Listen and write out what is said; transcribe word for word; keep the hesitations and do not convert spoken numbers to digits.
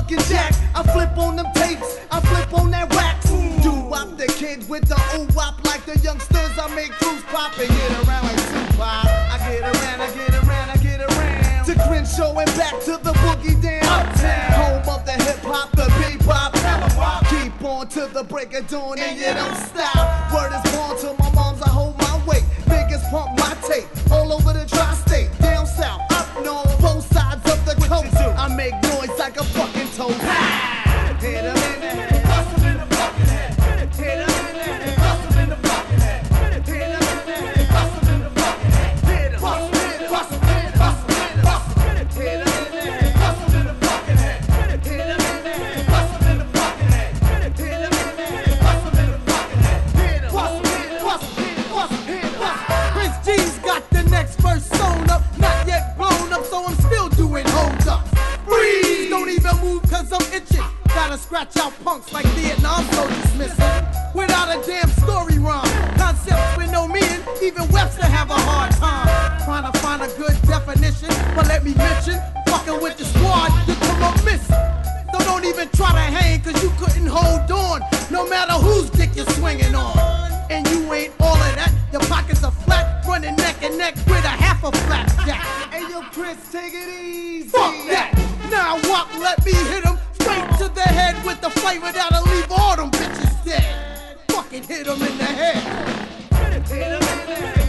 fucking jack. I flip on them tapes, I flip on that wax. Do wop the kid with the ooh wop like the youngsters. I make crews pop and get around like Tupac. I get around, I get around, I get around. To Crenshaw and back to the boogie down. Uptown, home of the hip hop, the bebop. Keep on to the break of dawn and you don't stop. Word is born to my moms, I hold my weight. Biggest pump my tape all over the tri-state, down south, up north, both sides of the coast. I make noise like a fucking toast. Hit 'em in the head, bust 'em in the fucking head. Hit 'em in the head, bust 'em in the fucking head. Hit 'em in the head, bust 'em in the fucking head. Hit 'em, bust 'em in, bust 'em in, bust 'em in, bust 'em in. Hit 'em in the head, bust 'em in the fucking head. Hit 'em in the head, bust 'em in the fucking head. Hit 'em in the head, bust 'em in the fucking head. Hit 'em, bust 'em in, bust 'em in, bust 'em in, bust 'em in. Prince G's got the next verse sewn up, not yet blown up, so I'm still doing hold up. Freeze! Don't even move cause I'm itching. Gotta scratch out punks like Vietnam soldiers missing. Without a damn story rhyme, concepts with no meaning, even Webster have a hard time. Trying to find a good definition, but let me mention, fucking with the squad, you come up missing. So don't even try to hang cause you couldn't hold on, no matter whose dick you're swinging on. And you ain't all of that, your pockets are flat, running neck and neck with a half a flapjack. Hey yo Prince, take it easy. Fuck that, now walk, let me hit him straight to the head with the flavor that'll leave all them bitches dead. Fucking hit him in the head. Hit him in the head.